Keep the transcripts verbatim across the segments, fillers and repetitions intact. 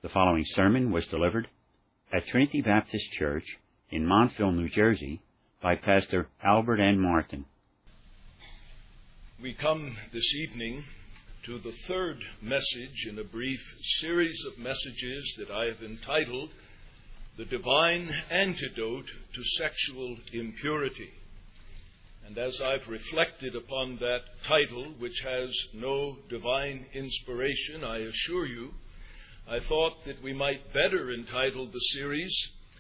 The following sermon was delivered at Trinity Baptist Church in Montville, New Jersey, by Pastor Albert N. Martin. We come this evening to the third message in a brief series of messages that I have entitled The Divine Antidote to Sexual Impurity. And as I've reflected upon that title, which has no divine inspiration, I assure you, I thought that we might better entitle the series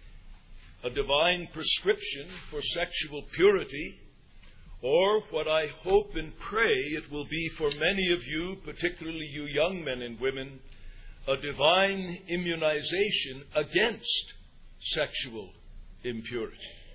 A Divine Prescription for Sexual Purity, or what I hope and pray it will be for many of you, particularly you young men and women, a divine immunization against sexual impurity.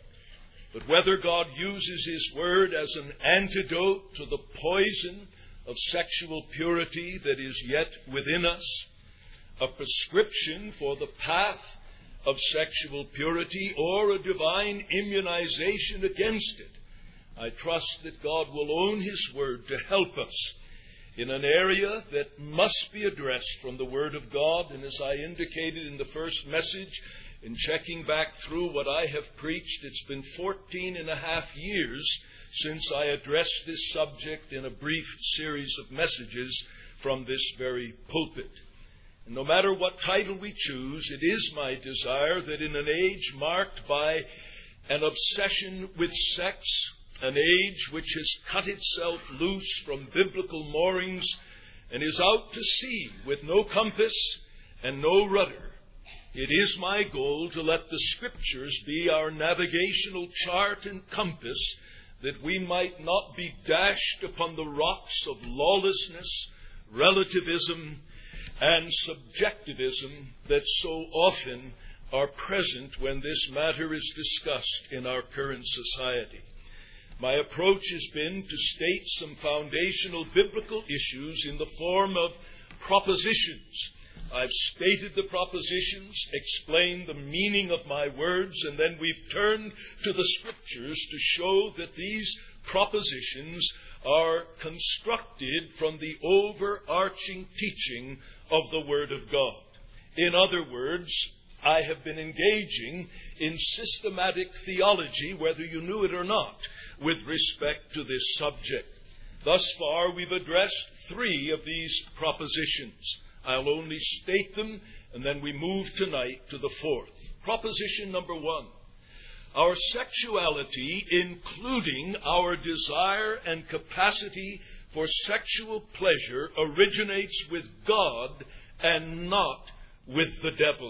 But whether God uses His Word as an antidote to the poison of sexual purity that is yet within us, a prescription for the path of sexual purity, or a divine immunization against it, I trust that God will own His Word to help us in an area that must be addressed from the Word of God. And as I indicated in the first message, in checking back through what I have preached, it's been fourteen and a half years since I addressed this subject in a brief series of messages from this very pulpit. And no matter what title we choose, it is my desire that in an age marked by an obsession with sex, an age which has cut itself loose from biblical moorings and is out to sea with no compass and no rudder, it is my goal to let the Scriptures be our navigational chart and compass, that we might not be dashed upon the rocks of lawlessness, relativism, and subjectivism that so often are present when this matter is discussed in our current society. My approach has been to state some foundational biblical issues in the form of propositions. I've stated the propositions, explained the meaning of my words, and then we've turned to the Scriptures to show that these propositions are constructed from the overarching teaching of the Word of God. In other words, I have been engaging in systematic theology, whether you knew it or not, with respect to this subject. Thus far, we've addressed three of these propositions. I'll only state them, and then we move tonight to the fourth. Proposition number one. Our sexuality, including our desire and capacity for sexual pleasure, originates with God and not with the devil.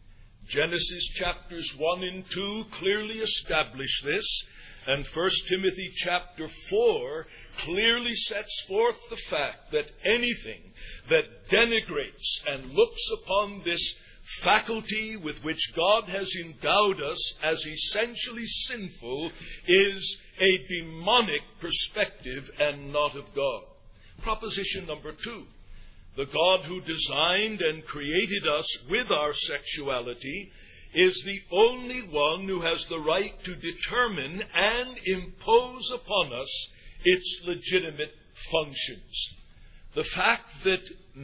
Genesis chapters one and two clearly establish this, and First Timothy chapter four clearly sets forth the fact that anything that denigrates and looks upon this faculty with which God has endowed us as essentially sinful is a demonic perspective and not of God. Proposition number two. The God who designed and created us with our sexuality is the only one who has the right to determine and impose upon us its legitimate functions. The fact that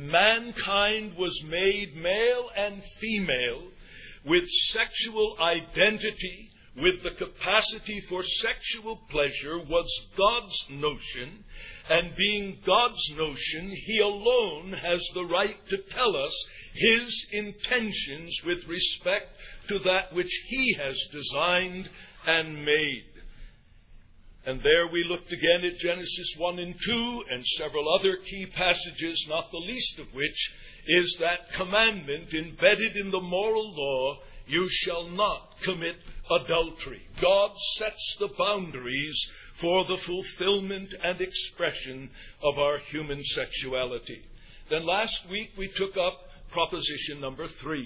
mankind was made male and female with sexual identity, with the capacity for sexual pleasure, was God's notion, and being God's notion, He alone has the right to tell us His intentions with respect to that which He has designed and made. And there we looked again at Genesis one and two and several other key passages, not the least of which is that commandment embedded in the moral law, you shall not commit adultery. God sets the boundaries for the fulfillment and expression of our human sexuality. Then last week we took up proposition number three.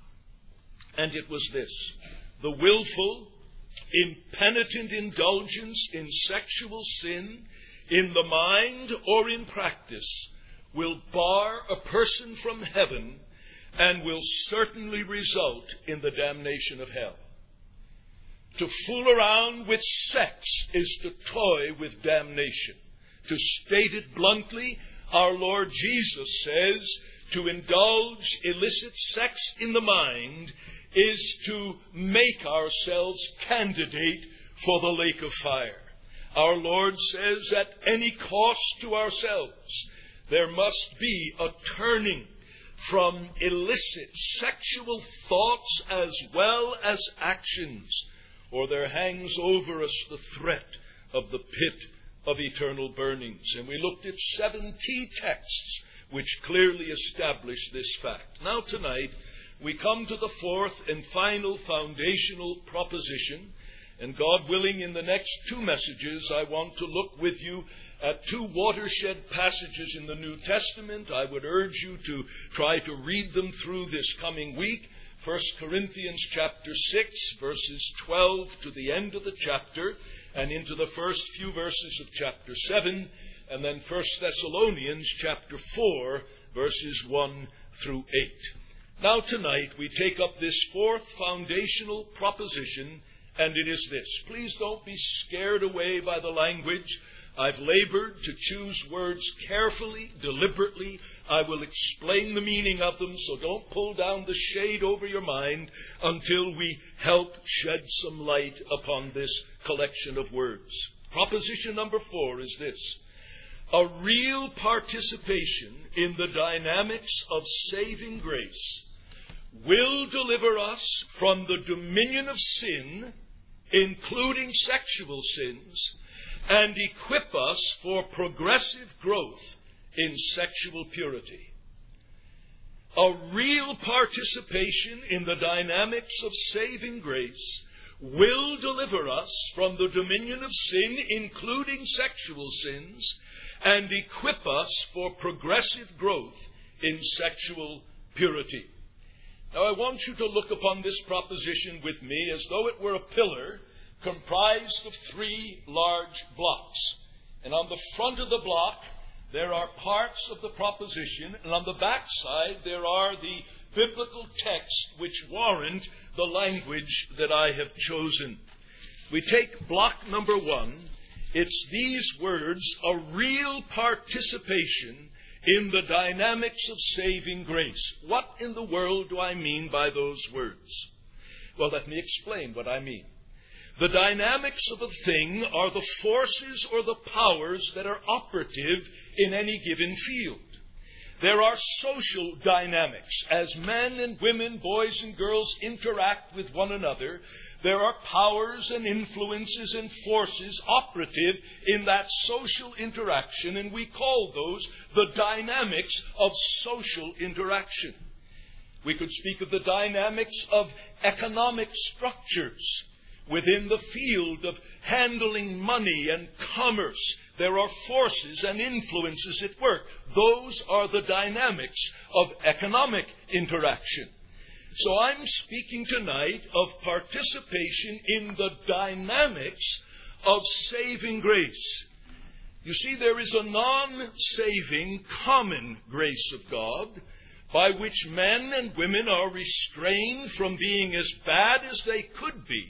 And it was this: the willful, impenitent indulgence in sexual sin, in the mind or in practice, will bar a person from heaven and will certainly result in the damnation of hell. To fool around with sex is to toy with damnation. To state it bluntly, our Lord Jesus says, to indulge illicit sex in the mind is to make ourselves candidate for the lake of fire. Our Lord says at any cost to ourselves, there must be a turning from illicit sexual thoughts as well as actions, or there hangs over us the threat of the pit of eternal burnings. And we looked at seven key texts which clearly establish this fact. Now tonight, we come to the fourth and final foundational proposition. And God willing, in the next two messages, I want to look with you at two watershed passages in the New Testament. I would urge you to try to read them through this coming week. First Corinthians chapter six, verses twelve to the end of the chapter, and into the first few verses of chapter seven, and then First Thessalonians chapter four, verses one through eight. Now tonight we take up this fourth foundational proposition, and it is this. Please don't be scared away by the language. I've labored to choose words carefully, deliberately. I will explain the meaning of them, so don't pull down the shade over your mind until we help shed some light upon this collection of words. Proposition number four is this. A real participation in the dynamics of saving grace will deliver us from the dominion of sin, including sexual sins, and equip us for progressive growth in sexual purity. A real participation in the dynamics of saving grace will deliver us from the dominion of sin, including sexual sins, and equip us for progressive growth in sexual purity. Now, I want you to look upon this proposition with me as though it were a pillar comprised of three large blocks. And on the front of the block, there are parts of the proposition, and on the back side, there are the biblical texts which warrant the language that I have chosen. We take block number one. It's these words, a real participation in the dynamics of saving grace. What in the world do I mean by those words? Well, let me explain what I mean. The dynamics of a thing are the forces or the powers that are operative in any given field. There are social dynamics. As men and women, boys and girls interact with one another, there are powers and influences and forces operative in that social interaction, and we call those the dynamics of social interaction. We could speak of the dynamics of economic structures. Within the field of handling money and commerce, there are forces and influences at work. Those are the dynamics of economic interaction. So I'm speaking tonight of participation in the dynamics of saving grace. You see, there is a non-saving common grace of God by which men and women are restrained from being as bad as they could be,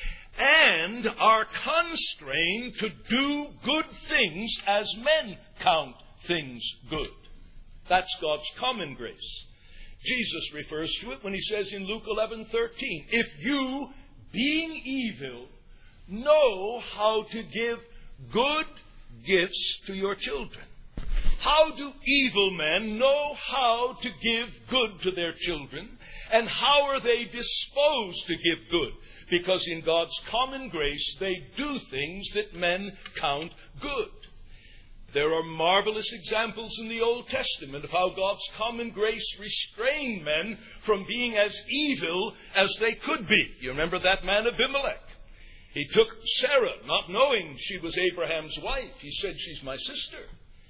and are constrained to do good things as men count things good. That's God's common grace. Jesus refers to it when he says in Luke eleven thirteen, if you, being evil, know how to give good gifts to your children. How do evil men know how to give good to their children? And how are they disposed to give good? Because in God's common grace, they do things that men count good. There are marvelous examples in the Old Testament of how God's common grace restrained men from being as evil as they could be. You remember that man Abimelech? He took Sarah, not knowing she was Abraham's wife. He said, she's my sister.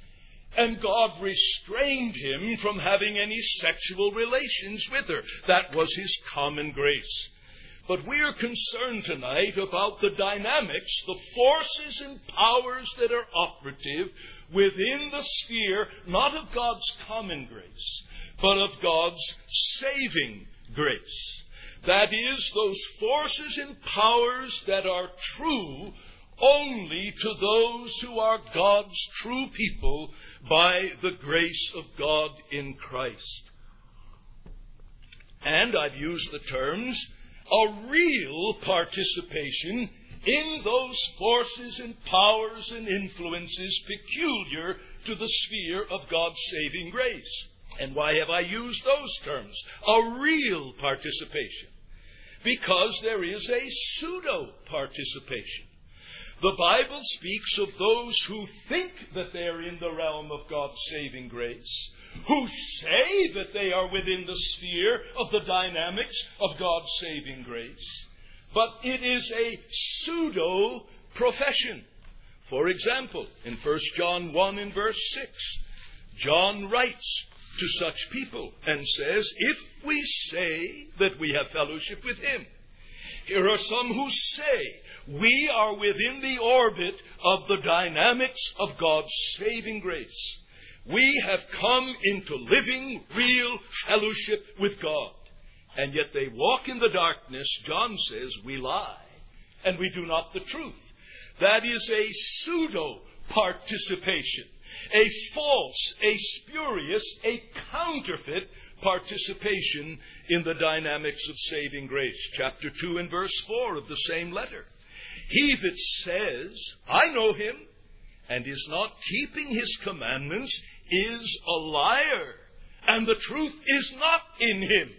And God restrained him from having any sexual relations with her. That was his common grace. But we are concerned tonight about the dynamics, the forces and powers that are operative within the sphere, not of God's common grace, but of God's saving grace. That is, those forces and powers that are true only to those who are God's true people by the grace of God in Christ. And I've used the terms, a real participation in those forces and powers and influences peculiar to the sphere of God's saving grace. And why have I used those terms? A real participation. Because there is a pseudo-participation. The Bible speaks of those who think that they are in the realm of God's saving grace, who say that they are within the sphere of the dynamics of God's saving grace, but it is a pseudo-profession. For example, in First John one and verse six, John writes to such people and says, if we say that we have fellowship with Him. Here are some who say we are within the orbit of the dynamics of God's saving grace. We have come into living, real fellowship with God. And yet they walk in the darkness. John says we lie, and we do not the truth. That is a pseudo-participation, a false, a spurious, a counterfeit participation in the dynamics of saving grace. Chapter two and verse four of the same letter. He that says, I know Him, and is not keeping His commandments, is a liar, and the truth is not in him.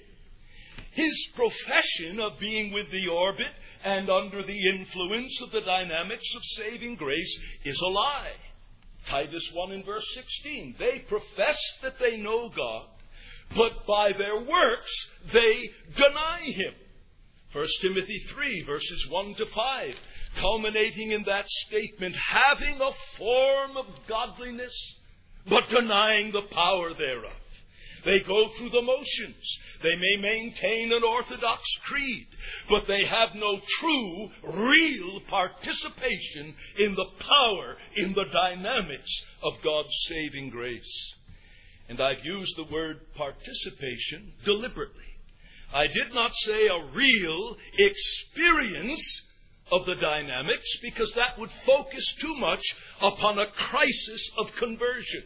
His profession of being with the orbit and under the influence of the dynamics of saving grace is a lie. Titus one and verse sixteen. They profess that they know God, but by their works they deny Him. First Timothy three, verses one to five, culminating in that statement, having a form of godliness, but denying the power thereof. They go through the motions. They may maintain an orthodox creed, but they have no true, real participation in the power, in the dynamics of God's saving grace. And I've used the word participation deliberately. I did not say a real experience of the dynamics, because that would focus too much upon a crisis of conversion.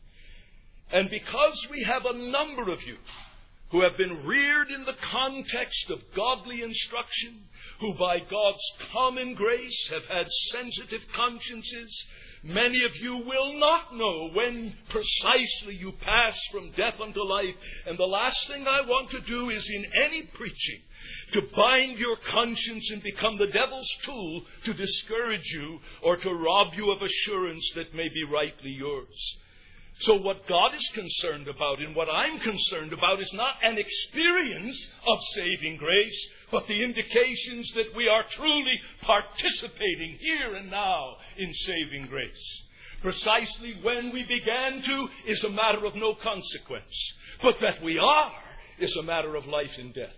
And because we have a number of you who have been reared in the context of godly instruction, who by God's common grace have had sensitive consciences, many of you will not know when precisely you pass from death unto life. And the last thing I want to do is in any preaching to bind your conscience and become the devil's tool to discourage you or to rob you of assurance that may be rightly yours. So what God is concerned about and what I'm concerned about is not an experience of saving grace, but the indications that we are truly participating here and now in saving grace. Precisely when we began to is a matter of no consequence, but that we are is a matter of life and death.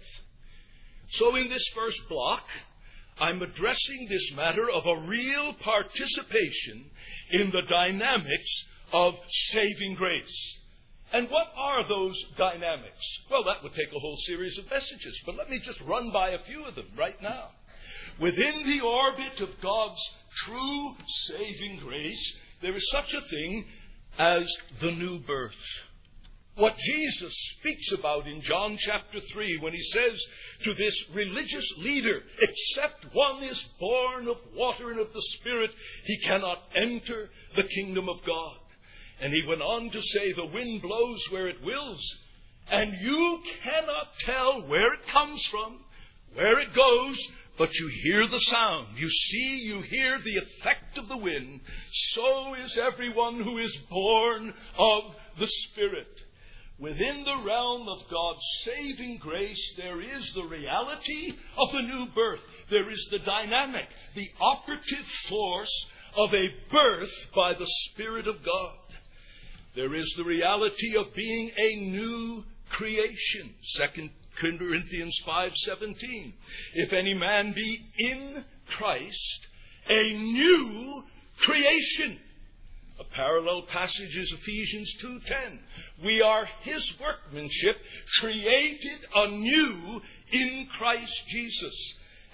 So in this first block, I'm addressing this matter of a real participation in the dynamics of saving grace. And what are those dynamics? Well, that would take a whole series of messages, but let me just run by a few of them right now. Within the orbit of God's true saving grace, there is such a thing as the new birth. What Jesus speaks about in John chapter three when He says to this religious leader, except one is born of water and of the Spirit, he cannot enter the kingdom of God. And He went on to say, the wind blows where it wills, and you cannot tell where it comes from, where it goes, but you hear the sound. You see, you hear the effect of the wind. So is everyone who is born of the Spirit. Within the realm of God's saving grace, there is the reality of the new birth. There is the dynamic, the operative force of a birth by the Spirit of God. There is the reality of being a new creation. Second Corinthians five seventeen. If any man be in Christ, a new creation. A parallel passage is Ephesians two ten. We are His workmanship, created anew in Christ Jesus.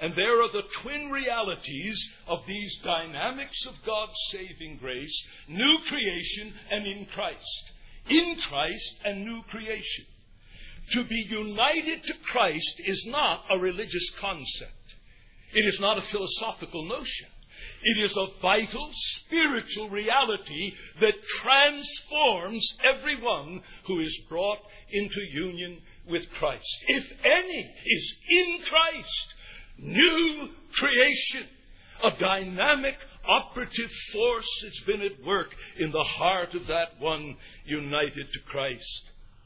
And there are the twin realities of these dynamics of God's saving grace, new creation and in Christ. In Christ and new creation. To be united to Christ is not a religious concept. It is not a philosophical notion. It is a vital spiritual reality that transforms everyone who is brought into union with Christ. If any is in Christ, new creation, a dynamic operative force that's been at work in the heart of that one united to Christ.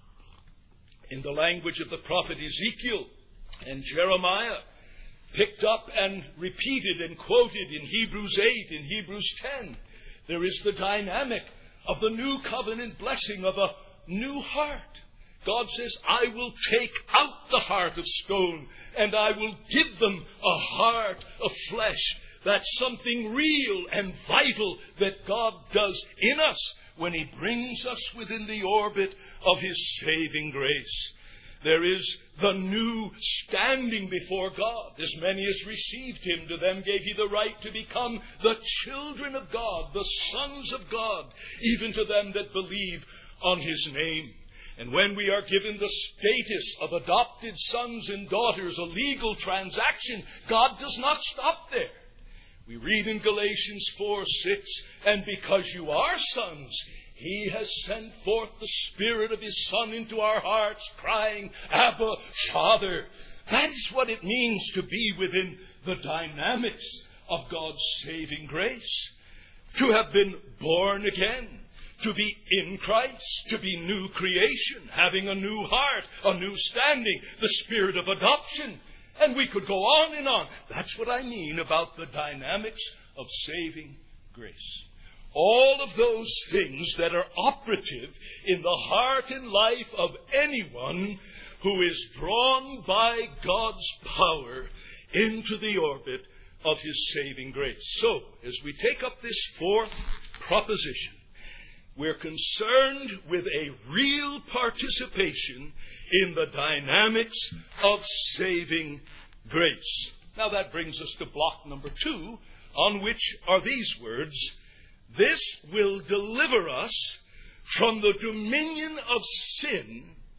In the language of the prophet Ezekiel and Jeremiah, picked up and repeated and quoted in Hebrews eight, in Hebrews ten, there is the dynamic of the new covenant blessing of a new heart. God says, I will take out the heart of stone and I will give them a heart of flesh. That's something real and vital that God does in us when He brings us within the orbit of His saving grace. There is the new standing before God. As many as received Him, to them gave He the right to become the children of God, the sons of God, even to them that believe on His name. And when we are given the status of adopted sons and daughters, a legal transaction, God does not stop there. We read in Galatians four six, and because you are sons, He has sent forth the Spirit of His Son into our hearts, crying, Abba, Father. That is what it means to be within the dynamics of God's saving grace. To have been born again, to be in Christ, to be new creation, having a new heart, a new standing, the spirit of adoption. And we could go on and on. That's what I mean about the dynamics of saving grace. All of those things that are operative in the heart and life of anyone who is drawn by God's power into the orbit of His saving grace. So, as we take up this fourth proposition, we're concerned with a real participation in the dynamics of saving grace. Now that brings us to block number two, on which are these words, this will deliver us from the dominion of sin,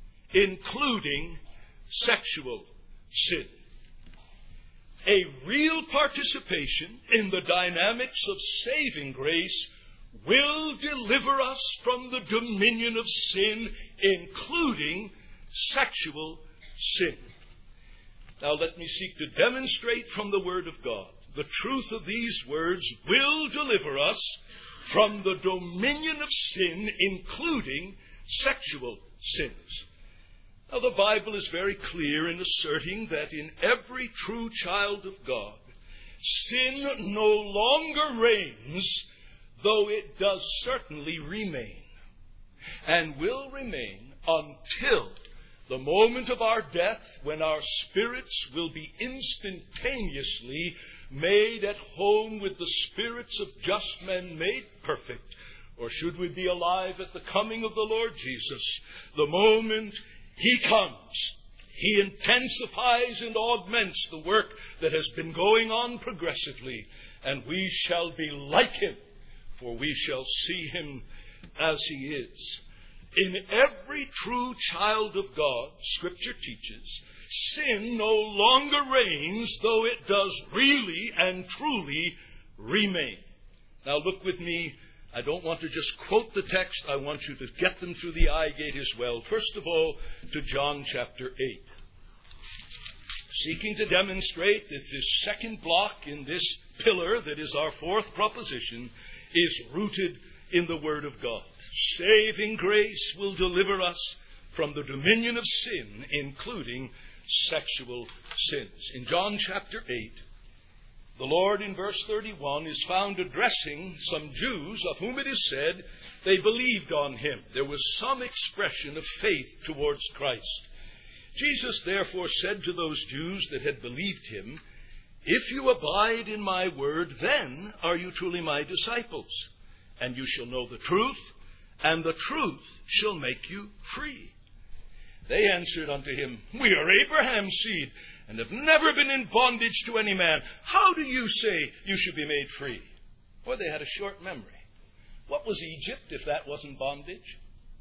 including sexual sin. A real participation in the dynamics of saving grace will deliver us from the dominion of sin, including sexual sin. Now let me seek to demonstrate from the Word of God the truth of these words will deliver us from the dominion of sin, including sexual sins. Now the Bible is very clear in asserting that in every true child of God, sin no longer reigns, though it does certainly remain, and will remain until the moment of our death, when our spirits will be instantaneously made at home with the spirits of just men made perfect. Or should we be alive at the coming of the Lord Jesus, the moment He comes, He intensifies and augments the work that has been going on progressively, and we shall be like Him, for we shall see Him as He is. In every true child of God, Scripture teaches, sin no longer reigns, though it does really and truly remain. Now look with me. I don't want to just quote the text. I want you to get them through the eye gate as well. First of all, to John chapter eight. Seeking to demonstrate that this second block in this pillar that is our fourth proposition is rooted in the Word of God. Saving grace will deliver us from the dominion of sin, including sexual sins. In John chapter eight, the Lord in verse thirty-one is found addressing some Jews of whom it is said they believed on Him. There was some expression of faith towards Christ. Jesus therefore said to those Jews that had believed Him, "If you abide in my word, then are you truly my disciples. And you shall know the truth, and the truth shall make you free." They answered unto him, We are Abraham's seed, and have never been in bondage to any man. How do you say you should be made free? Boy, they had a short memory. What was Egypt if that wasn't bondage?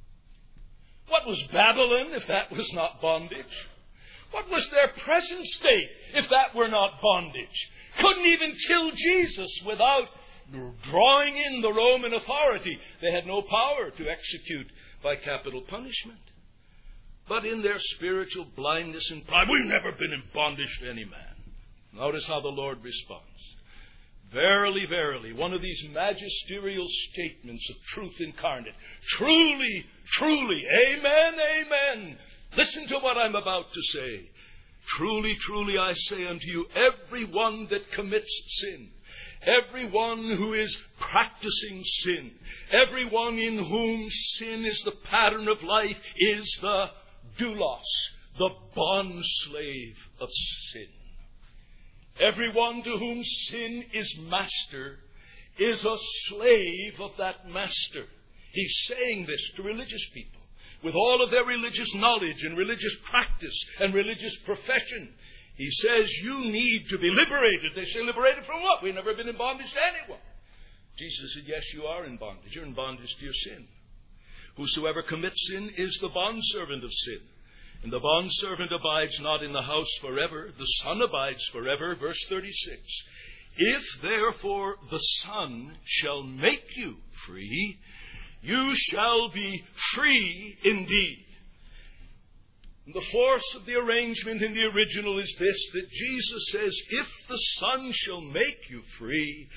What was Babylon if that was not bondage? What was their present state if that were not bondage? Couldn't even kill Jesus without drawing in the Roman authority. They had no power to execute by capital punishment. But in their spiritual blindness and pride, we've never been in bondage to any man. Notice how the Lord responds. Verily, verily, one of these magisterial statements of truth incarnate. Truly, truly, amen, amen. Listen to what I'm about to say. Truly, truly, I say unto you, everyone that commits sin, everyone who is practicing sin, everyone in whom sin is the pattern of life, is the doulos, the bondslave of sin. Everyone to whom sin is master is a slave of that master. He's saying this to religious people with all of their religious knowledge and religious practice and religious profession. He says, you need to be liberated. They say, liberated from what? We've never been in bondage to anyone. Jesus said, yes, you are in bondage. You're in bondage to your sin. Whosoever commits sin is the bondservant of sin. And the bondservant abides not in the house forever. The Son abides forever. Verse thirty-six. If therefore the Son shall make you free, you shall be free indeed. The force of the arrangement in the original is this, that Jesus says, if the Son shall make you free,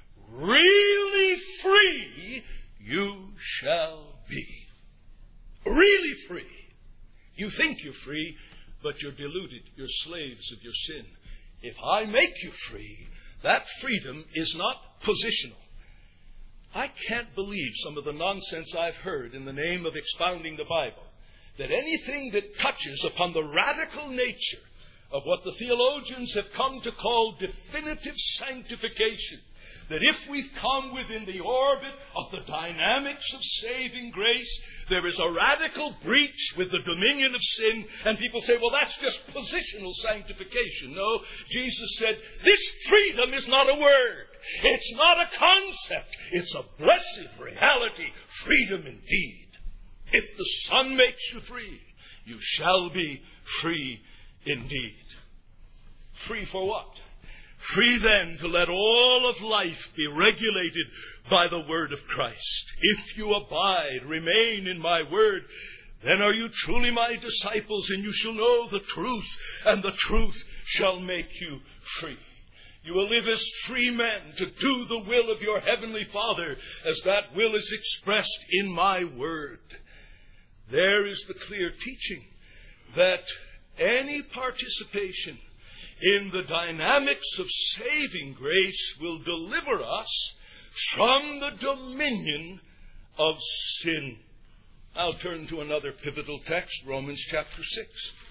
really free you shall be. Really free. You think you're free, but you're deluded. You're slaves of your sin. If I make you free, that freedom is not positional. I can't believe some of the nonsense I've heard in the name of expounding the Bible, that anything that touches upon the radical nature of what the theologians have come to call definitive sanctification, that if we've come within the orbit of the dynamics of saving grace, there is a radical breach with the dominion of sin, and people say, well, that's just positional sanctification. No, Jesus said, this freedom is not a word. It's not a concept. It's a blessed reality. Freedom indeed. If the Son makes you free, you shall be free indeed. Free for what? Free then to let all of life be regulated by the word of Christ. If you abide, remain in my word, then are you truly my disciples, and you shall know the truth, and the truth shall make you free. You will live as free men to do the will of your heavenly Father, as that will is expressed in my word. There is the clear teaching that any participation in the dynamics of saving grace will deliver us from the dominion of sin. I'll turn to another pivotal text, Romans chapter six.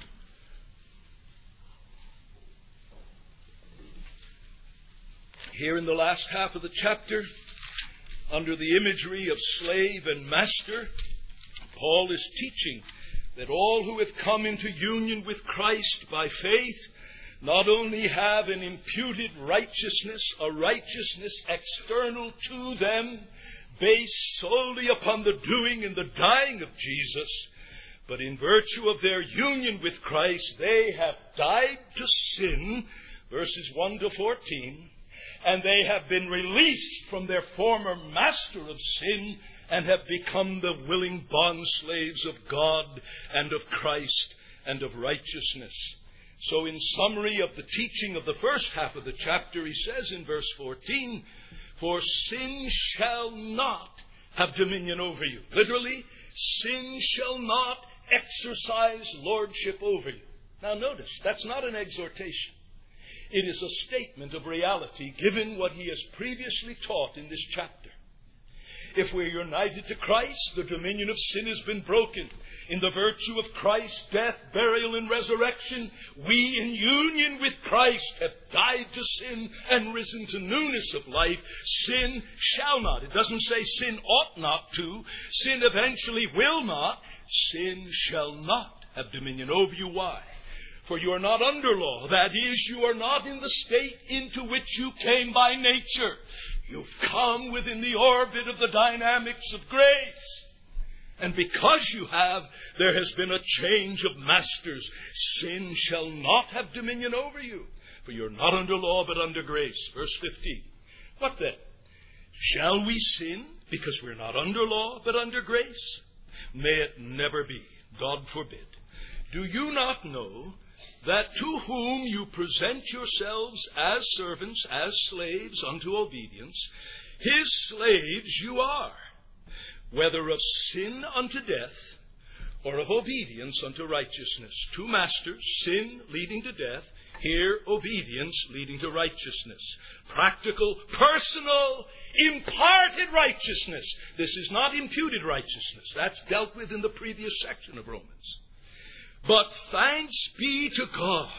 Here in the last half of the chapter, under the imagery of slave and master, Paul is teaching that all who have come into union with Christ by faith not only have an imputed righteousness, a righteousness external to them, based solely upon the doing and the dying of Jesus, but in virtue of their union with Christ, they have died to sin, verses one to fourteen, and they have been released from their former master of sin and have become the willing bondslaves of God and of Christ and of righteousness. So in summary of the teaching of the first half of the chapter, he says in verse fourteen, for sin shall not have dominion over you. Literally, sin shall not exercise lordship over you. Now notice, that's not an exhortation. It is a statement of reality given what he has previously taught in this chapter. If we're united to Christ, the dominion of sin has been broken. In the virtue of Christ's death, burial, and resurrection, we in union with Christ have died to sin and risen to newness of life. Sin shall not. It doesn't say sin ought not to. Sin eventually will not. Sin shall not have dominion over you. Why? For you are not under law. That is, you are not in the state into which you came by nature. You've come within the orbit of the dynamics of grace. And because you have, there has been a change of masters. Sin shall not have dominion over you. For you are not under law, but under grace. Verse fifteen. What then? Shall we sin because we're not under law, but under grace? May it never be. God forbid. Do you not know that to whom you present yourselves as servants, as slaves unto obedience, his slaves you are, whether of sin unto death, or of obedience unto righteousness? Two masters, sin leading to death, here obedience leading to righteousness. Practical, personal, imparted righteousness. This is not imputed righteousness. That's dealt with in the previous section of Romans. But thanks be to God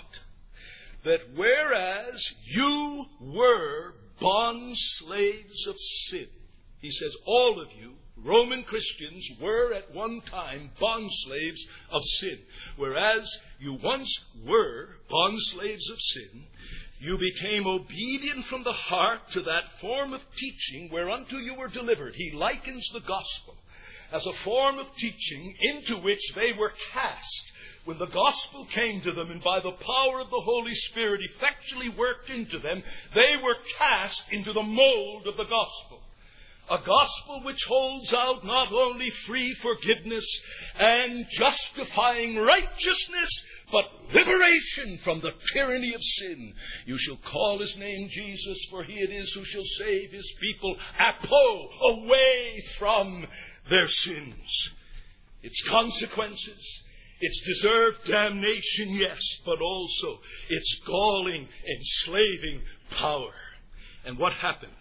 that whereas you were bond slaves of sin, he says all of you, Roman Christians, were at one time bond slaves of sin. Whereas you once were bond slaves of sin, you became obedient from the heart to that form of teaching whereunto you were delivered. He likens the gospel as a form of teaching into which they were cast when the gospel came to them, and by the power of the Holy Spirit effectually worked into them, they were cast into the mold of the gospel. A gospel which holds out not only free forgiveness and justifying righteousness, but liberation from the tyranny of sin. You shall call his name Jesus, for he it is who shall save his people, apo, away from their sins. Its consequences, its deserved damnation, yes, but also its galling, enslaving power. And what happened?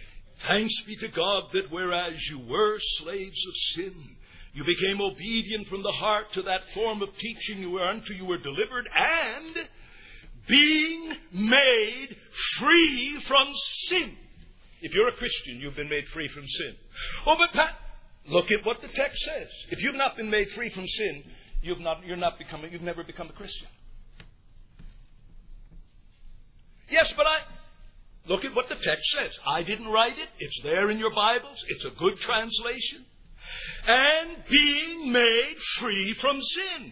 Thanks be to God that whereas you were slaves of sin, you became obedient from the heart to that form of teaching whereunto you were delivered, and being made free from sin. If you're a Christian, you've been made free from sin. Oh, but Pat, look at what the text says. If you've not been made free from sin, you've not, you're not becoming, you've never become a Christian. Yes, but I... Look at what the text says. I didn't write it. It's there in your Bibles. It's a good translation. And being made free from sin,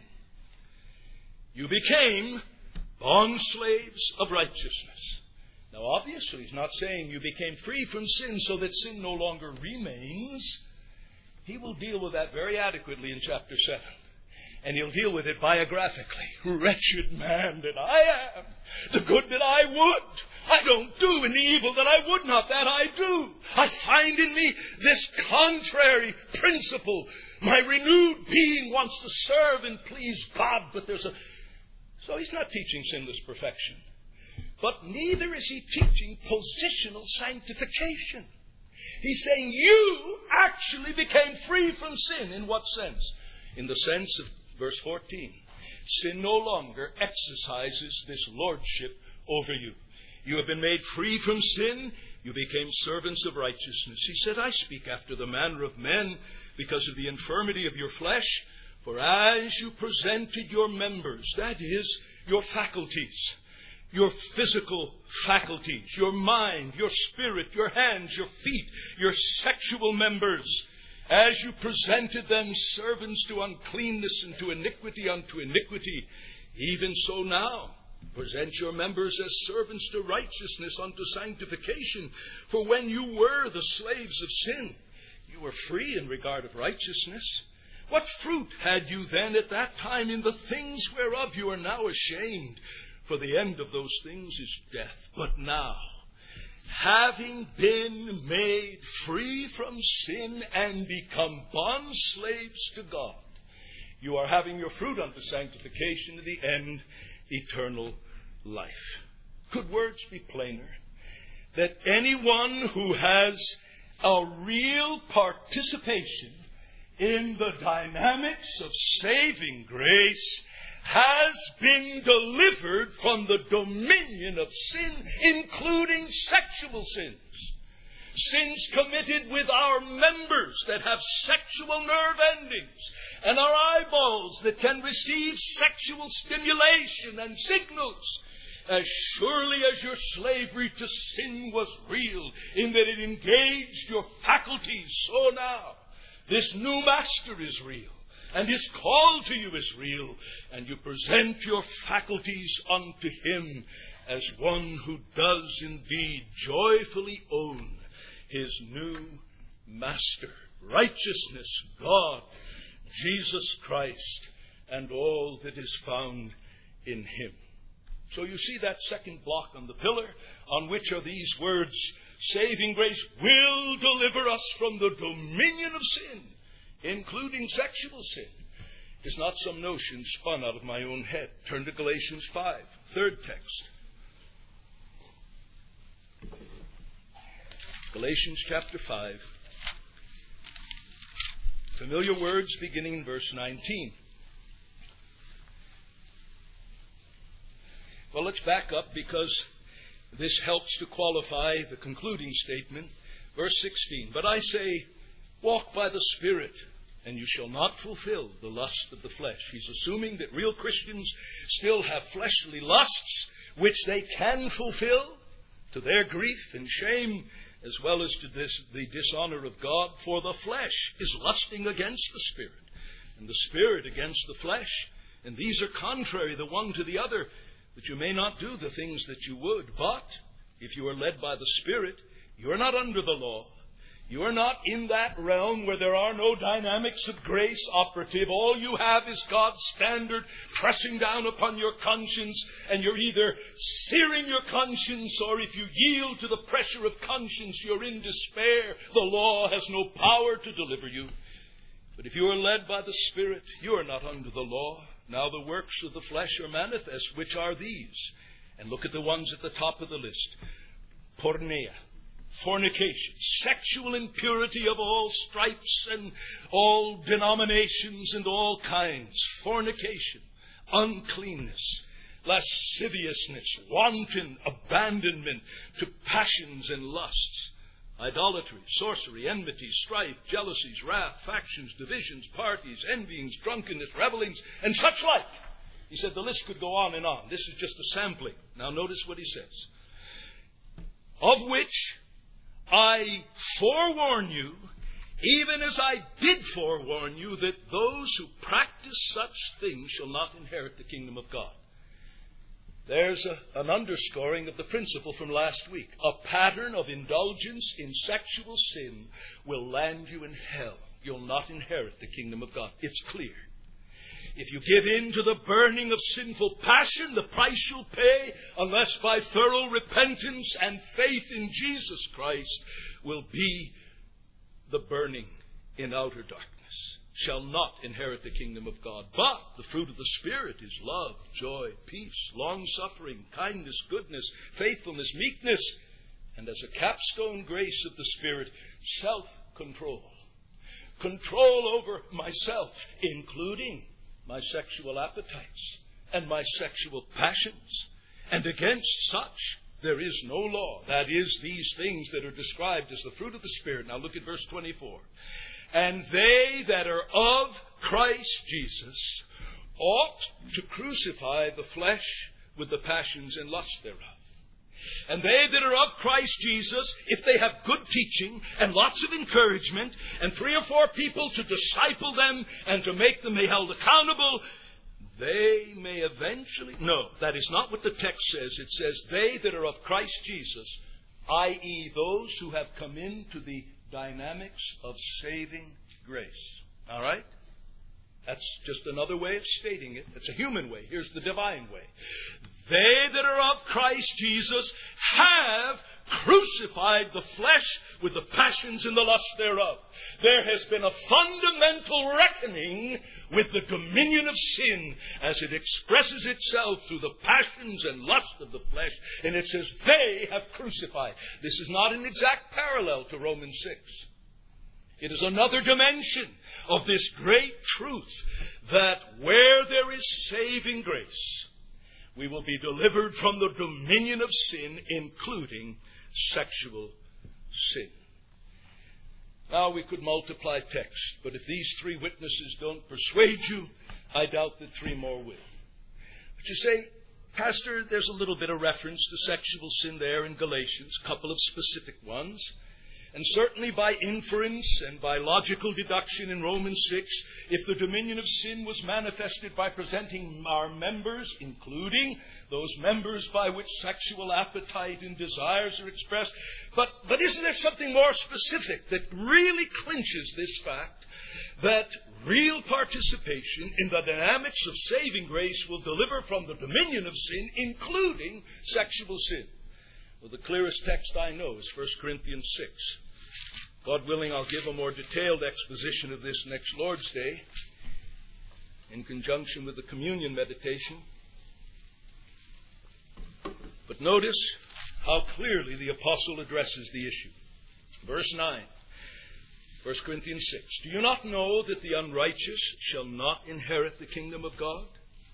you became bond slaves of righteousness. Now, obviously, he's not saying you became free from sin so that sin no longer remains. He will deal with that very adequately in chapter seven. And he'll deal with it biographically. Wretched man that I am, the good that I would, I don't do, and the evil that I would not, that I do. I find in me this contrary principle. My renewed being wants to serve and please God, but there's a... So he's not teaching sinless perfection. But neither is he teaching positional sanctification. He's saying you actually became free from sin. In what sense? In the sense of verse fourteen. Sin no longer exercises this lordship over you. You have been made free from sin. You became servants of righteousness. He said, I speak after the manner of men because of the infirmity of your flesh. For as you presented your members, that is, your faculties, your physical faculties, your mind, your spirit, your hands, your feet, your sexual members, as you presented them servants to uncleanness and to iniquity unto iniquity, even so now present your members as servants to righteousness unto sanctification. For when you were the slaves of sin, you were free in regard of righteousness. What fruit had you then at that time in the things whereof you are now ashamed? For the end of those things is death. But now, having been made free from sin and become bond slaves to God, you are having your fruit unto sanctification, to the end, eternal life. Could words be plainer? That anyone who has a real participation in the dynamics of saving grace has been delivered from the dominion of sin, including sexual sins. sins committed with our members that have sexual nerve endings, and our eyeballs that can receive sexual stimulation and signals. As surely as your slavery to sin was real, in that it engaged your faculties, so now this new master is real, and his call to you is real, and you present your faculties unto him as one who does indeed joyfully own his new master. Righteousness, God, Jesus Christ, and all that is found in him. So you see that second block on the pillar, on which are these words, saving grace will deliver us from the dominion of sin, including sexual sin. It's not some notion spun out of my own head. Turn to Galatians five, third text. Galatians chapter five. Familiar words beginning in verse nineteen. Well, let's back up because this helps to qualify the concluding statement. Verse sixteen. But I say, walk by the Spirit, and you shall not fulfill the lust of the flesh. He's assuming that real Christians still have fleshly lusts, which they can fulfill to their grief and shame, as well as to this, the dishonor of God. For the flesh is lusting against the Spirit, and the Spirit against the flesh. And these are contrary the one to the other, that you may not do the things that you would. But if you are led by the Spirit, you are not under the law. You are not in that realm where there are no dynamics of grace operative. All you have is God's standard pressing down upon your conscience, and you're either searing your conscience, or if you yield to the pressure of conscience, you're in despair. The law has no power to deliver you. But if you are led by the Spirit, you are not under the law. Now the works of the flesh are manifest, which are these. And look at the ones at the top of the list. Porneia, fornication, sexual impurity of all stripes and all denominations and all kinds. Fornication, uncleanness, lasciviousness, wanton abandonment to passions and lusts. Idolatry, sorcery, enmity, strife, jealousies, wrath, factions, divisions, parties, envyings, drunkenness, revelings, and such like. He said the list could go on and on. This is just a sampling. Now notice what he says. Of which I forewarn you, even as I did forewarn you, that those who practice such things shall not inherit the kingdom of God. There's a, an underscoring of the principle from last week. A pattern of indulgence in sexual sin will land you in hell. You'll not inherit the kingdom of God. It's clear. If you give in to the burning of sinful passion, the price you'll pay, unless by thorough repentance and faith in Jesus Christ, will be the burning in outer darkness. Shall not inherit the kingdom of God. But the fruit of the Spirit is love, joy, peace, long-suffering, kindness, goodness, faithfulness, meekness, and as a capstone grace of the Spirit, self-control. Control over myself, including my sexual appetites and my sexual passions. And against such there is no law. That is, these things that are described as the fruit of the Spirit. Now look at verse twenty-four. And they that are of Christ Jesus ought to crucify the flesh with the passions and lusts thereof. And they that are of Christ Jesus, if they have good teaching and lots of encouragement and three or four people to disciple them and to make them be held accountable, they may eventually... No, that is not what the text says. It says they that are of Christ Jesus, that is those who have come into the dynamics of saving grace. All right? That's just another way of stating it. It's a human way. Here's the divine way. They that are of Christ Jesus have crucified the flesh with the passions and the lusts thereof. There has been a fundamental reckoning with the dominion of sin as it expresses itself through the passions and lust of the flesh. And it says they have crucified. This is not an exact parallel to Romans six. It is another dimension of this great truth that where there is saving grace, we will be delivered from the dominion of sin, including sexual sin. Now we could multiply text, but if these three witnesses don't persuade you, I doubt that three more will. But you say, Pastor, there's a little bit of reference to sexual sin there in Galatians, a couple of specific ones. And certainly by inference and by logical deduction in Romans six, if the dominion of sin was manifested by presenting our members, including those members by which sexual appetite and desires are expressed. But, but isn't there something more specific that really clinches this fact, that real participation in the dynamics of saving grace will deliver from the dominion of sin, including sexual sin? Well, the clearest text I know is First Corinthians six. God willing, I'll give a more detailed exposition of this next Lord's Day in conjunction with the communion meditation. But notice how clearly the apostle addresses the issue. Verse nine, First Corinthians six. Do you not know that the unrighteous shall not inherit the kingdom of God?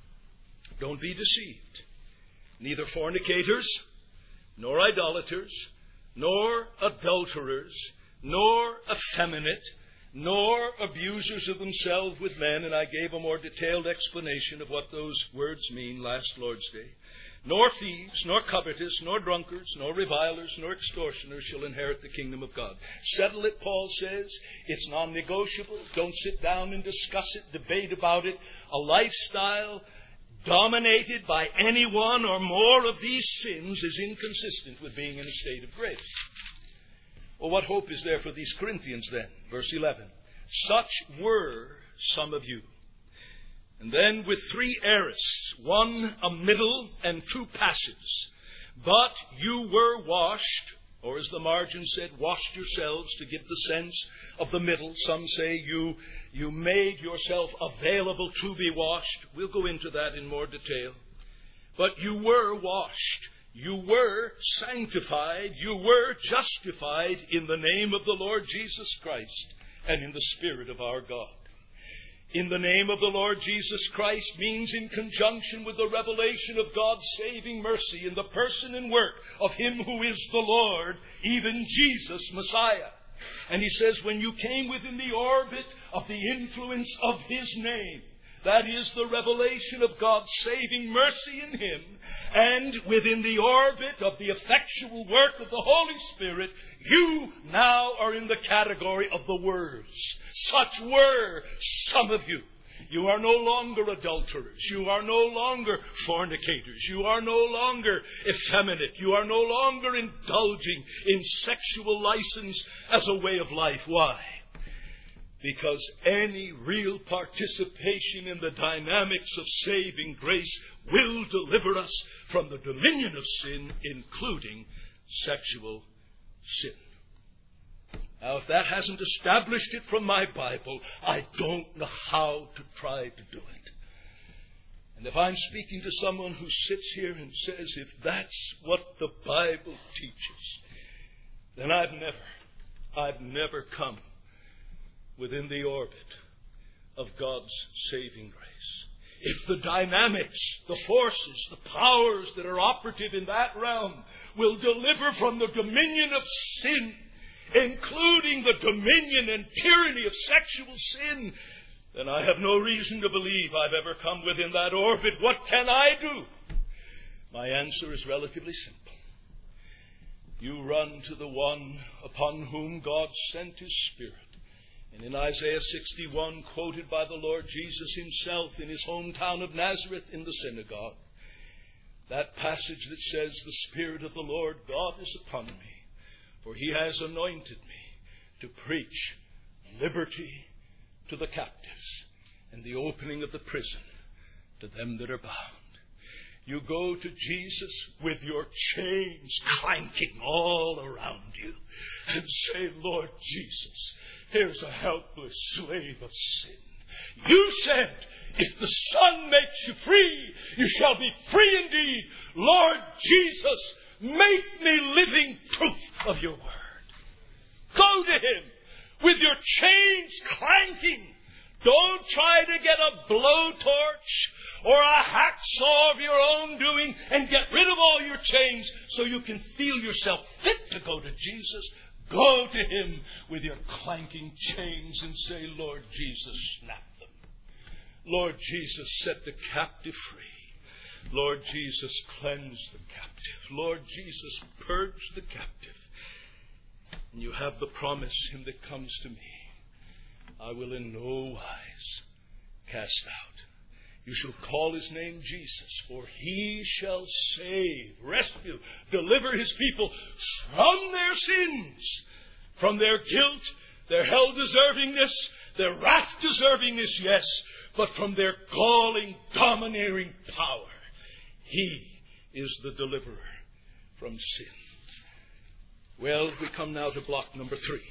Don't be deceived. Neither fornicators, nor idolaters, nor adulterers, nor effeminate, nor abusers of themselves with men, and I gave a more detailed explanation of what those words mean last Lord's Day, nor thieves, nor covetous, nor drunkards, nor revilers, nor extortioners shall inherit the kingdom of God. Settle it, Paul says. It's non-negotiable. Don't sit down and discuss it, debate about it. A lifestyle dominated by any one or more of these sins is inconsistent with being in a state of grace. Well, what hope is there for these Corinthians then? Verse eleven. Such were some of you. And then with three aorists, one a middle and two passives. But you were washed, or as the margin said, washed yourselves, to give the sense of the middle. Some say you, you made yourself available to be washed. We'll go into that in more detail. But you were washed. You were sanctified. You were justified in the name of the Lord Jesus Christ and in the Spirit of our God. In the name of the Lord Jesus Christ means in conjunction with the revelation of God's saving mercy in the person and work of Him who is the Lord, even Jesus, Messiah. And he says, when you came within the orbit of the influence of His name, that is the revelation of God's saving mercy in Him, and within the orbit of the effectual work of the Holy Spirit, you now are in the category of the words. Such were some of you. You are no longer adulterers. You are no longer fornicators. You are no longer effeminate. You are no longer indulging in sexual license as a way of life. Why? Because any real participation in the dynamics of saving grace will deliver us from the dominion of sin, including sexual sin. Now, if that hasn't established it from my Bible, I don't know how to try to do it. And if I'm speaking to someone who sits here and says, if that's what the Bible teaches, then I've never, I've never come within the orbit of God's saving grace. If the dynamics, the forces, the powers that are operative in that realm will deliver from the dominion of sin, including the dominion and tyranny of sexual sin, then I have no reason to believe I've ever come within that orbit. What can I do? My answer is relatively simple. You run to the one upon whom God sent His Spirit. And in Isaiah sixty-one, quoted by the Lord Jesus Himself in His hometown of Nazareth in the synagogue, that passage that says, the Spirit of the Lord God is upon me, for He has anointed me to preach liberty to the captives and the opening of the prison to them that are bound. You go to Jesus with your chains clanking all around you and say, Lord Jesus, here's a helpless slave of sin. You said, if the Son makes you free, you shall be free indeed. Lord Jesus, make me living proof of your word. Go to Him with your chains clanking. Don't try to get a blowtorch or a hacksaw of your own doing and get rid of all your chains so you can feel yourself fit to go to Jesus. Go to him with your clanking chains and say, Lord Jesus, snap them. Lord Jesus, set the captive free. Lord Jesus, cleanse the captive. Lord Jesus, purge the captive. And you have the promise, him that comes to me, I will in no wise cast out. You shall call his name Jesus, for he shall save, rescue, deliver his people from their sins, from their guilt, their hell deservingness, their wrath deservingness, yes, but from their galling, domineering power. He is the deliverer from sin. Well, we come now to block number three.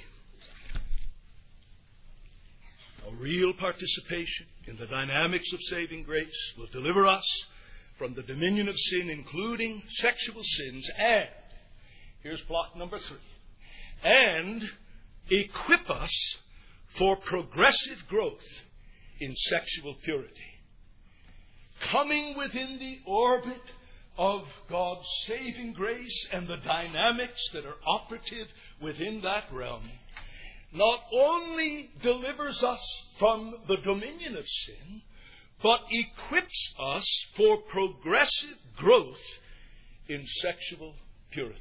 A real participation in the dynamics of saving grace will deliver us from the dominion of sin, including sexual sins, and, here's block number three, and equip us for progressive growth in sexual purity. Coming within the orbit of God's saving grace and the dynamics that are operative within that realm not only delivers us from the dominion of sin, but equips us for progressive growth in sexual purity.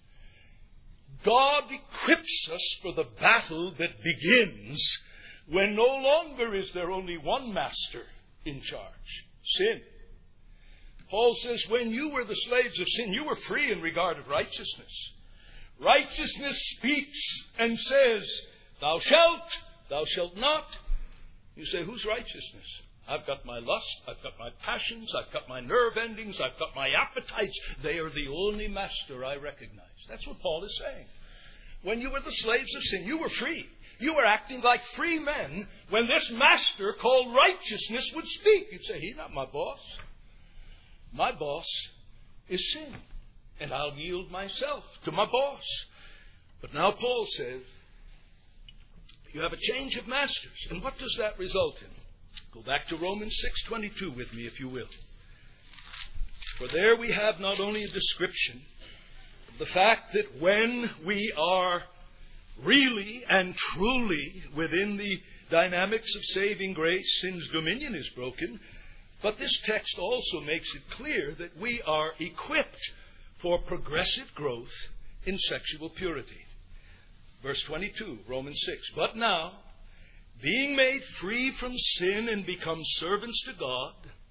God equips us for the battle that begins when no longer is there only one master in charge, sin. Paul says, when you were the slaves of sin, you were free in regard of righteousness. Righteousness speaks and says, thou shalt, thou shalt not. You say, whose righteousness? I've got my lust, I've got my passions, I've got my nerve endings, I've got my appetites. They are the only master I recognize. That's what Paul is saying. When you were the slaves of sin, you were free. You were acting like free men when this master called righteousness would speak. You'd say, he's not my boss. My boss is sin, and I'll yield myself to my boss. But now Paul says, you have a change of masters. And what does that result in? Go back to Romans six twenty-two with me, if you will. For there we have not only a description of the fact that when we are really and truly within the dynamics of saving grace, sin's dominion is broken, but this text also makes it clear that we are equipped for progressive growth in sexual purity. Verse twenty-two, Romans six. But now, being made free from sin and become servants to God,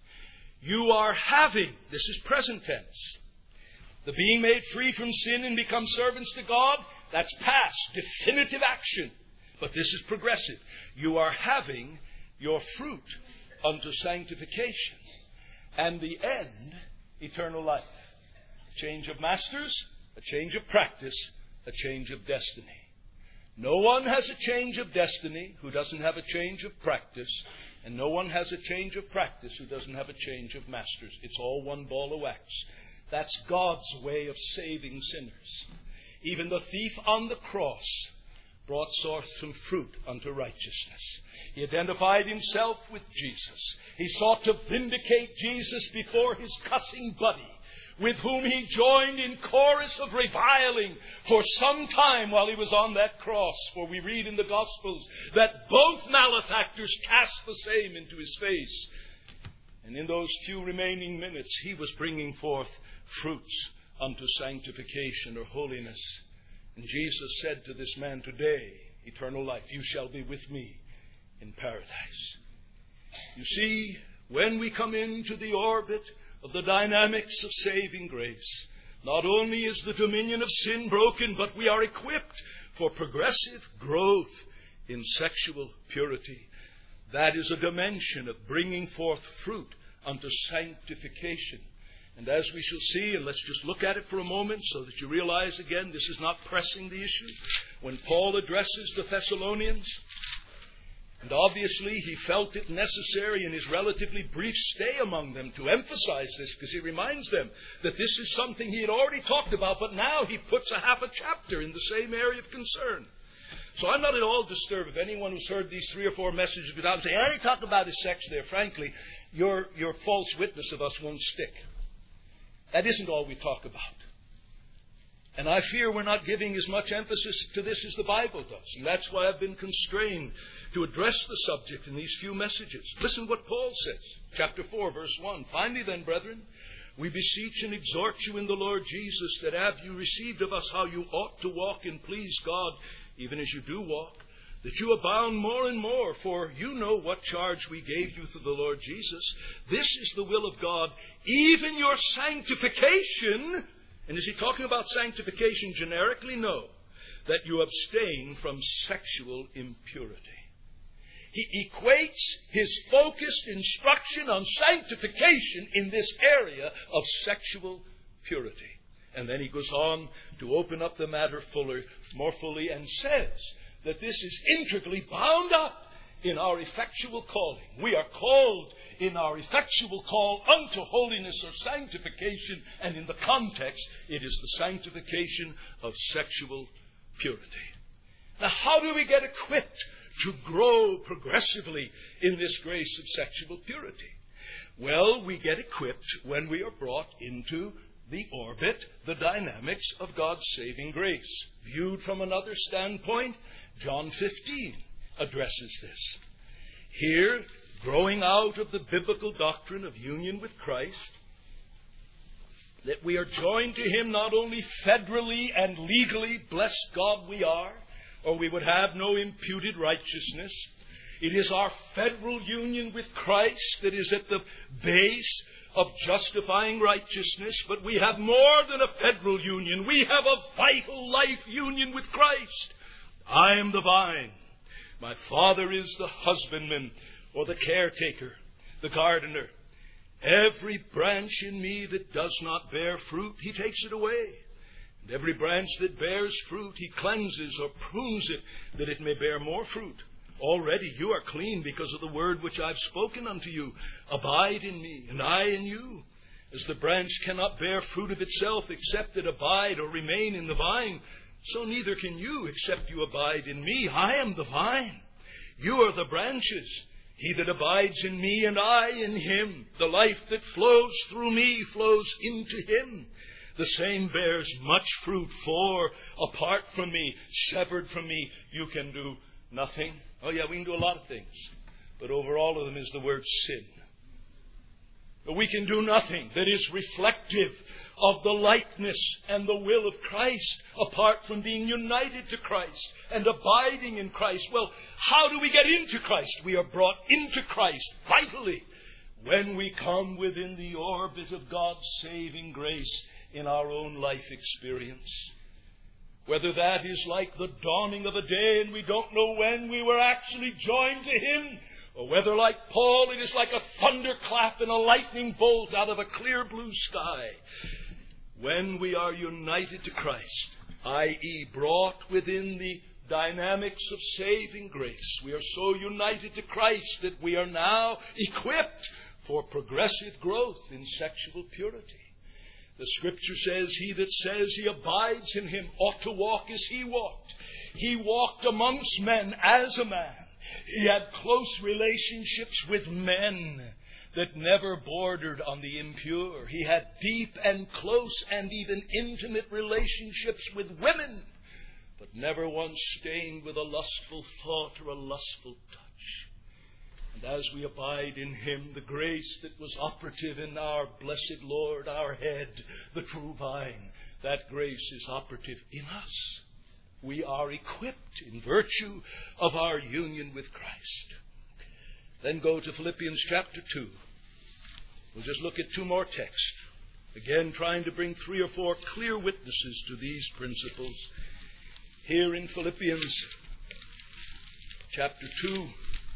you are having, this is present tense, the being made free from sin and become servants to God, that's past, definitive action. But this is progressive. You are having your fruit unto sanctification, and the end, eternal life. A change of masters, a change of practice, a change of destiny. No one has a change of destiny who doesn't have a change of practice, and no one has a change of practice who doesn't have a change of masters. It's all one ball of wax. That's God's way of saving sinners. Even the thief on the cross brought forth some fruit unto righteousness. He identified himself with Jesus. He sought to vindicate Jesus before his cussing buddy, with whom he joined in chorus of reviling for some time while he was on that cross. For we read in the Gospels that both malefactors cast the same into his face. And in those few remaining minutes, he was bringing forth fruits unto sanctification or holiness. And Jesus said to this man, today, eternal life, you shall be with me in paradise. You see, when we come into the orbit of the dynamics of saving grace, not only is the dominion of sin broken, but we are equipped for progressive growth in sexual purity. That is a dimension of bringing forth fruit unto sanctification. And as we shall see, and let's just look at it for a moment so that you realize again, this is not pressing the issue. When Paul addresses the Thessalonians, and obviously he felt it necessary in his relatively brief stay among them to emphasize this, because he reminds them that this is something he had already talked about, but now he puts a half a chapter in the same area of concern. So I'm not at all disturbed if anyone who's heard these three or four messages without saying, I didn't talk about his sex there. Frankly, your, your false witness of us won't stick. That isn't all we talk about. And I fear we're not giving as much emphasis to this as the Bible does. And that's why I've been constrained to address the subject in these few messages. Listen what Paul says. Chapter four, verse one. Finally then, brethren, we beseech and exhort you in the Lord Jesus, that have you received of us how you ought to walk and please God, even as you do walk, that you abound more and more, for you know what charge we gave you through the Lord Jesus. This is the will of God, even your sanctification. And is he talking about sanctification generically? No. That you abstain from sexual impurity. He equates his focused instruction on sanctification in this area of sexual purity. And then he goes on to open up the matter fuller, more fully, and says that this is integrally bound up in our effectual calling. We are called in our effectual call unto holiness or sanctification, and in the context, it is the sanctification of sexual purity. Now, how do we get equipped to grow progressively in this grace of sexual purity? Well, we get equipped when we are brought into the orbit, the dynamics of God's saving grace. Viewed from another standpoint, John fifteen addresses this. Here, growing out of the biblical doctrine of union with Christ, that we are joined to Him not only federally and legally, bless God we are, or we would have no imputed righteousness. It is our federal union with Christ that is at the base of justifying righteousness, but we have more than a federal union. We have a vital life union with Christ. I am the vine. My Father is the husbandman, or the caretaker, the gardener. Every branch in me that does not bear fruit, He takes it away. And every branch that bears fruit, He cleanses or prunes it, that it may bear more fruit. Already you are clean because of the word which I've spoken unto you. Abide in me, and I in you. As the branch cannot bear fruit of itself, except it abide or remain in the vine, so neither can you, except you abide in me. I am the vine. You are the branches. He that abides in me, and I in him, the life that flows through me flows into him. The same bears much fruit, for apart from me, severed from me, you can do nothing. Oh yeah, we can do a lot of things, but over all of them is the word sin. But we can do nothing that is reflective of the likeness and the will of Christ apart from being united to Christ and abiding in Christ. Well, how do we get into Christ? We are brought into Christ vitally when we come within the orbit of God's saving grace in our own life experience. Whether that is like the dawning of a day and we don't know when we were actually joined to Him, or whether, like Paul, it is like a thunderclap and a lightning bolt out of a clear blue sky. When we are united to Christ, that is brought within the dynamics of saving grace, we are so united to Christ that we are now equipped for progressive growth in sexual purity. The Scripture says, he that says he abides in Him ought to walk as He walked. He walked amongst men as a man. He had close relationships with men that never bordered on the impure. He had deep and close and even intimate relationships with women, but never once stained with a lustful thought or a lustful touch. And as we abide in Him, the grace that was operative in our blessed Lord, our head, the true vine, that grace is operative in us. We are equipped in virtue of our union with Christ. Then go to Philippians chapter two. We'll just look at two more texts. Again, trying to bring three or four clear witnesses to these principles. Here in Philippians chapter two,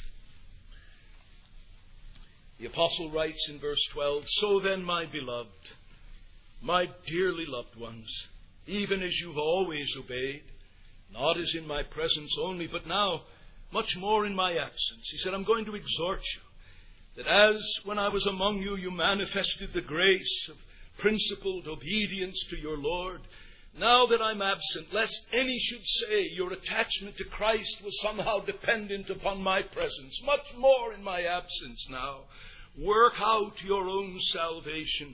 the apostle writes in verse twelve, So then, my beloved, my dearly loved ones, even as you've always obeyed, not as in my presence only, but now much more in my absence. He said, I'm going to exhort you that as when I was among you, you manifested the grace of principled obedience to your Lord. Now that I'm absent, lest any should say your attachment to Christ was somehow dependent upon my presence, much more in my absence now. Work out your own salvation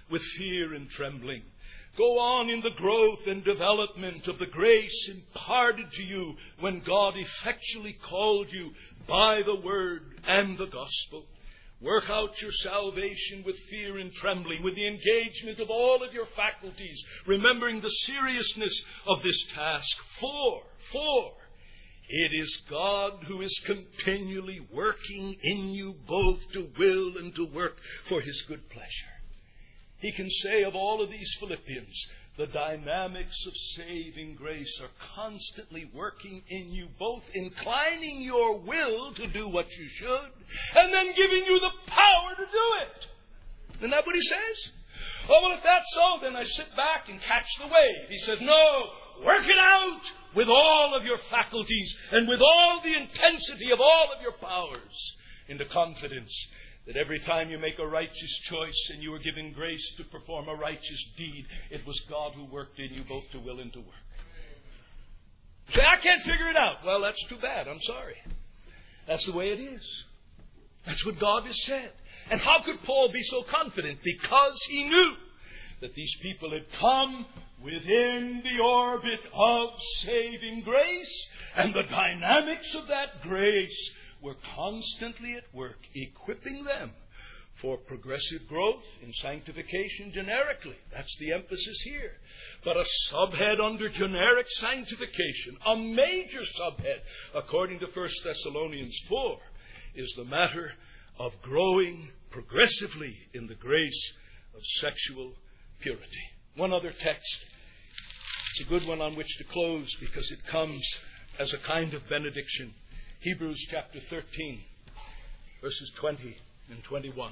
with fear and trembling. Go on in the growth and development of the grace imparted to you when God effectually called you by the Word and the Gospel. Work out your salvation with fear and trembling, with the engagement of all of your faculties, remembering the seriousness of this task. For, for, it is God who is continually working in you both to will and to work for His good pleasure. He can say of all of these Philippians, the dynamics of saving grace are constantly working in you, both inclining your will to do what you should, and then giving you the power to do it. Isn't that what he says? Oh, well, if that's so, then I sit back and catch the wave. He says, no, work it out with all of your faculties and with all the intensity of all of your powers, into confidence that every time you make a righteous choice and you are given grace to perform a righteous deed, it was God who worked in you both to will and to work. Say, I can't figure it out. Well, that's too bad. I'm sorry. That's the way it is. That's what God has said. And how could Paul be so confident? Because he knew that these people had come within the orbit of saving grace, and the dynamics of that grace were constantly at work, equipping them for progressive growth in sanctification generically. That's the emphasis here. But a subhead under generic sanctification, a major subhead, according to First Thessalonians four, is the matter of growing progressively in the grace of sexual purity. One other text. It's a good one on which to close because it comes as a kind of benediction. Hebrews chapter thirteen, verses twenty and twenty-one.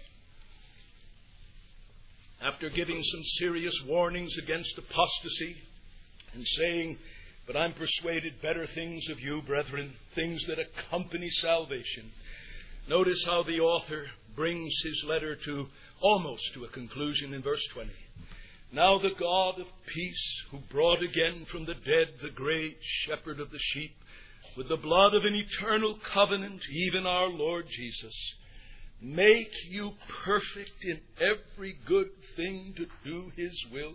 After giving some serious warnings against apostasy and saying, but I'm persuaded better things of you, brethren, things that accompany salvation. Notice how the author brings his letter to almost to a conclusion in verse twenty. Now the God of peace, who brought again from the dead the great shepherd of the sheep, with the blood of an eternal covenant, even our Lord Jesus, make you perfect in every good thing to do His will,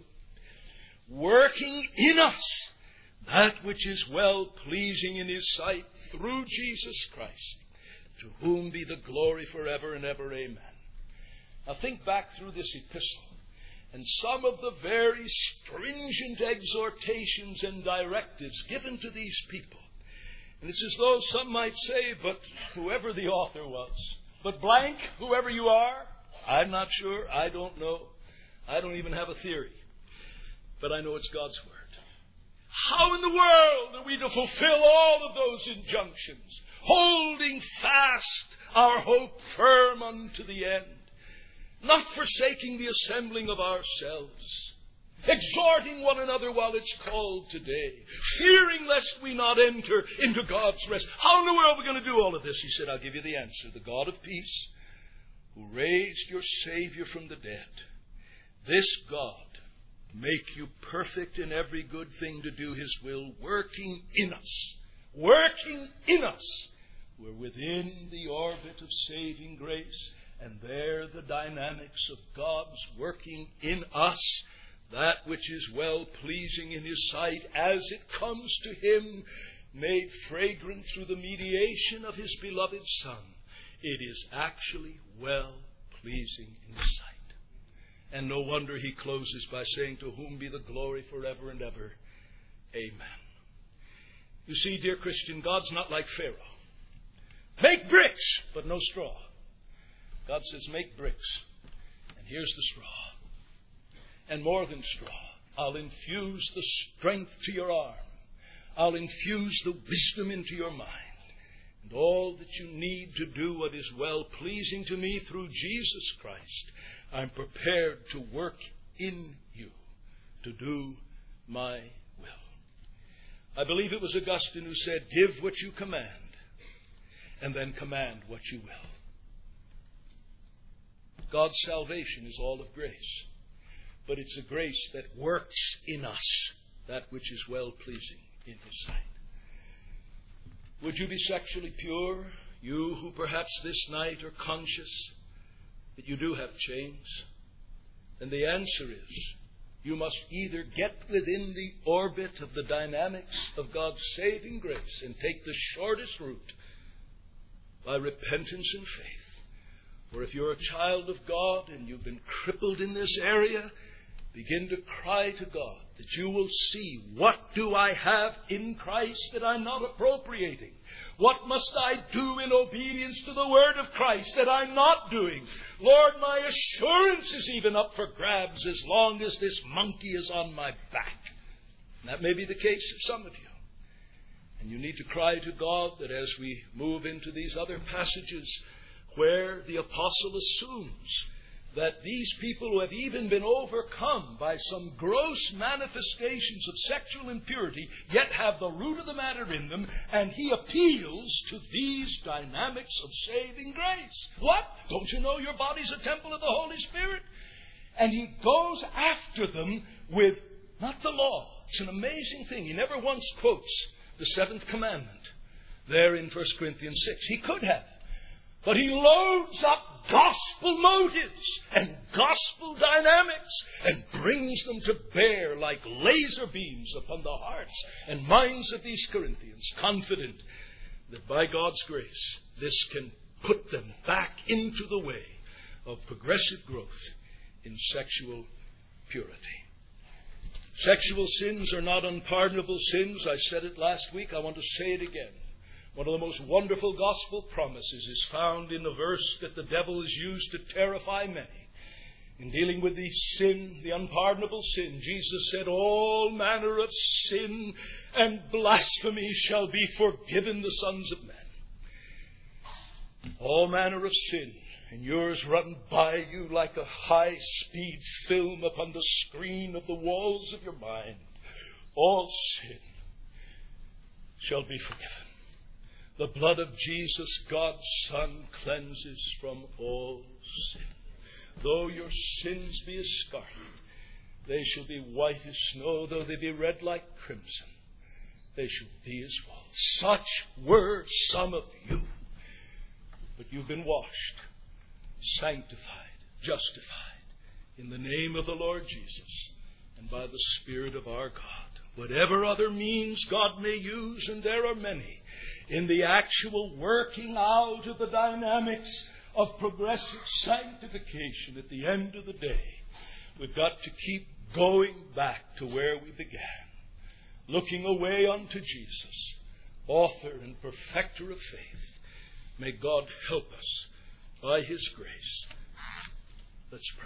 working in us that which is well pleasing in His sight through Jesus Christ, to whom be the glory forever and ever. Amen. Now think back through this epistle and some of the very stringent exhortations and directives given to these people. And it's as though some might say, but whoever the author was, but blank, whoever you are, I'm not sure, I don't know, I don't even have a theory, but I know it's God's Word. How in the world are we to fulfill all of those injunctions, holding fast our hope firm unto the end, not forsaking the assembling of ourselves, exhorting one another while it's called today, fearing lest we not enter into God's rest? How in the world are we going to do all of this? He said, I'll give you the answer. The God of peace, who raised your Savior from the dead, this God make you perfect in every good thing to do His will, working in us, working in us. We're within the orbit of saving grace, and there the dynamics of God's working in us that which is well pleasing in His sight as it comes to Him, made fragrant through the mediation of His beloved Son. It is actually well pleasing in His sight. And no wonder He closes by saying, to whom be the glory forever and ever. Amen. You see, dear Christian, God's not like Pharaoh. Make bricks, but no straw. God says, make bricks, and here's the straw. And more than straw, I'll infuse the strength to your arm. I'll infuse the wisdom into your mind. And all that you need to do what is well pleasing to me through Jesus Christ, I'm prepared to work in you to do my will. I believe it was Augustine who said, give what you command, and then command what you will. God's salvation is all of grace, but it's a grace that works in us that which is well pleasing in His sight. Would you be sexually pure, you who perhaps this night are conscious that you do have chains, And the answer is, you must either get within the orbit of the dynamics of God's saving grace and take the shortest route by repentance and faith. Or if you're a child of God and you've been crippled in this area, begin to cry to God that you will see, what do I have in Christ that I'm not appropriating? What must I do in obedience to the word of Christ that I'm not doing? Lord, my assurance is even up for grabs as long as this monkey is on my back. And that may be the case of some of you. And you need to cry to God that as we move into these other passages where the apostle assumes that these people who have even been overcome by some gross manifestations of sexual impurity yet have the root of the matter in them, and he appeals to these dynamics of saving grace. What? Don't you know your body's a temple of the Holy Spirit? And he goes after them with not the law. It's an amazing thing. He never once quotes the seventh commandment there in First Corinthians six. He could have. But he loads up gospel motives and gospel dynamics and brings them to bear like laser beams upon the hearts and minds of these Corinthians, confident that by God's grace this can put them back into the way of progressive growth in sexual purity. Sexual sins are not unpardonable sins. I said it last week. I want to say it again. One of the most wonderful gospel promises is found in the verse that the devil has used to terrify many. In dealing with the sin, the unpardonable sin, Jesus said, all manner of sin and blasphemy shall be forgiven the sons of men. All manner of sin, and yours run by you like a high-speed film upon the screen of the walls of your mind. All sin shall be forgiven. The blood of Jesus, God's Son, cleanses from all sin. Though your sins be as scarlet, they shall be white as snow. Though they be red like crimson, they shall be as wool. Such were some of you. But you've been washed, sanctified, justified in the name of the Lord Jesus and by the Spirit of our God. Whatever other means God may use, and there are many, in the actual working out of the dynamics of progressive sanctification at the end of the day, we've got to keep going back to where we began, looking away unto Jesus, author and perfecter of faith. May God help us by His grace. Let's pray.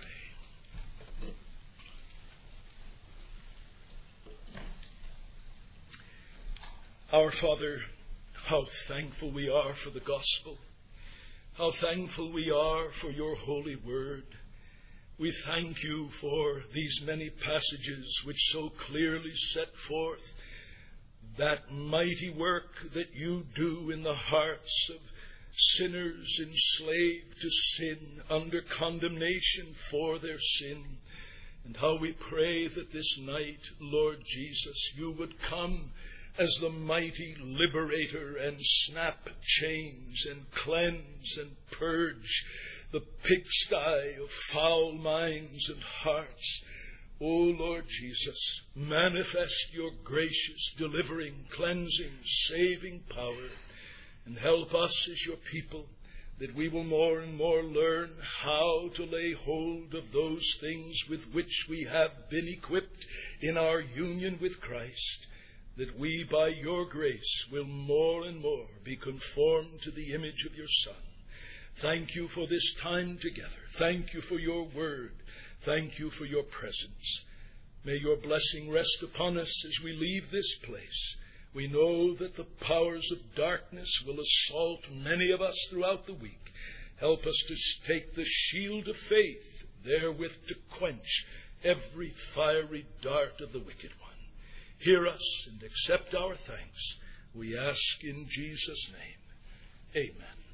Our Father, how thankful we are for the gospel. How thankful we are for your holy word. We thank you for these many passages which so clearly set forth that mighty work that you do in the hearts of sinners enslaved to sin, under condemnation for their sin. And how we pray that this night, Lord Jesus, you would come as the mighty liberator and snap chains and cleanse and purge the pigsty of foul minds and hearts. O Lord Jesus, manifest your gracious, delivering, cleansing, saving power, and help us as your people, that we will more and more learn how to lay hold of those things with which we have been equipped in our union with Christ, that we, by your grace, will more and more be conformed to the image of your Son. Thank you for this time together. Thank you for your word. Thank you for your presence. May your blessing rest upon us as we leave this place. We know that the powers of darkness will assault many of us throughout the week. Help us to take the shield of faith, therewith to quench every fiery dart of the wicked one. Hear us and accept our thanks. We ask in Jesus' name. Amen.